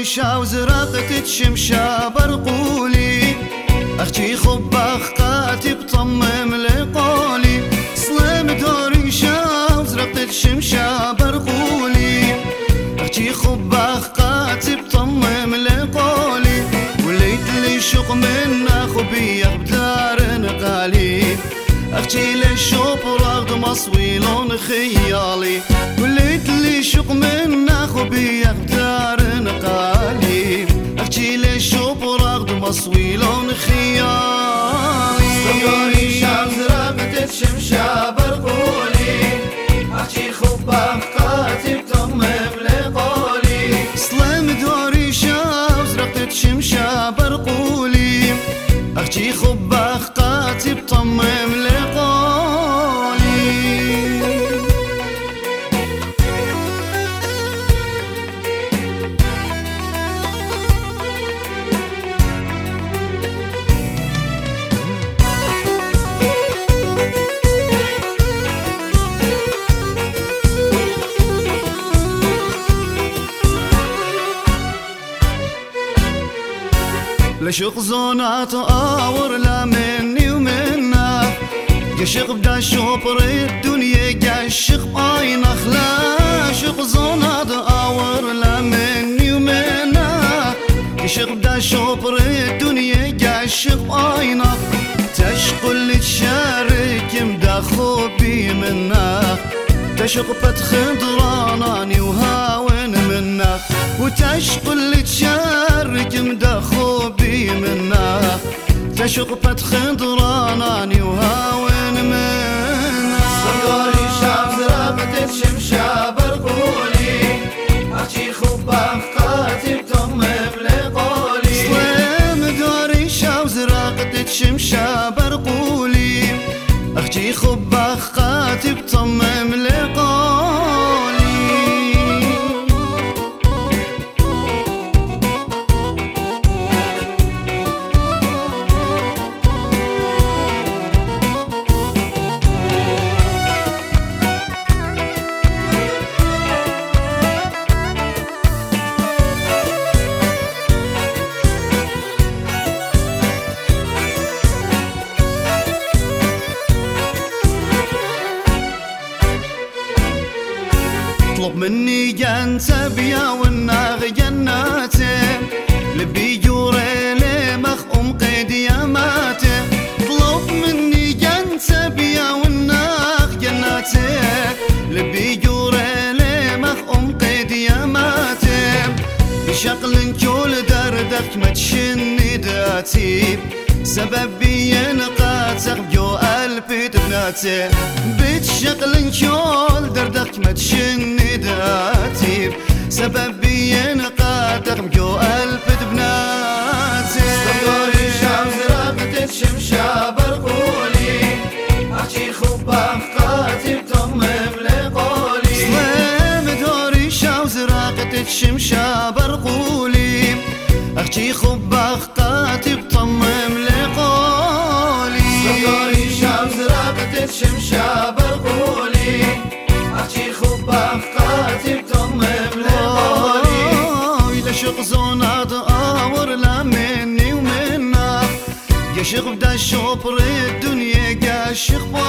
ريشة وزرقت تشمشة برقولي أختي خباخ قاتب طمم لقولي سلام دوريشة وزرقت تشمشة برقولي أختي خباخ قاتب طمم لقولي وليت لي شوق من أخبي بدار نقالي أختي لي شوب رغد مصويلون خيالي وليت لي شوق من أخبي بدار نقالي أختي لي شوب رغد مصويلون خيالي صدوري شمس رقت شمشة برقولي أختي خباخ قاتب طمم لقولي سلام دوري شمس رقت شمشة برقولي أختي خباخ قاتب طمم لقولي لشق زونات آور لا مني ومنا قشق بدا شوبر الدنيا قشق باينخ لا شق زونات آور لا مني ومنا قشق بدا شوبر الدنيا قشق باينخ تشق اللي تشارك مدا خوبي منا تشق خضراناني وهاون منه وتشق اللي تشارك مدا خوبي منه تشق خضراناني وهاون منه صدوري شمس رقت شمشة برقولي أختي خباخ قاتب طمم لقولي سلام دوري شمس رقت شمشة برقولي أختي خباخ قاتب طمم لقولي اطلب مني جنت بيا والناغ جناته لبي جوري لمخ قيد ياماته اطلب مني جنت بيا والناغ جناته لبي جوري لمخ قيد ياماته بشقل كل دردك ما تشني داتي سببي ينقاتك جو قلبي تبناتي بتشغل كل دردك ما تشني داتي سببي ينقاتك جو قلبي تبناتي صدوري شمس رقت شمشة برقولي أختي خباخ قاتب طمم لقولي سلام دوري شمس رقت شمشة برقولي أختي خباخ قاتب طمم لقولي صدوري شمس رقت شمشة برقولي أختي خباخ قاتب طمم لقولي لشق زونات آور لا مني ومنا قشق بدا شوبر الدنيا قشق